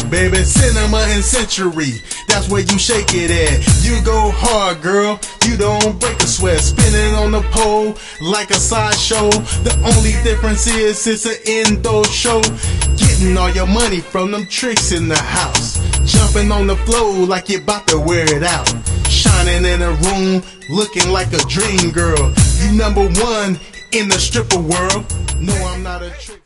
baby. Cinema and Century, that's where you shake it at. You go hard, girl, you don't break a sweat. Spinning on the pole like a sideshow. The only difference is it's an indoor show. Getting all your money from them tricks in the house. Jumping on the floor like you're about to wear it out. Shining in a room, looking like a dream girl. You number one in the stripper world. No, I'm not a trick.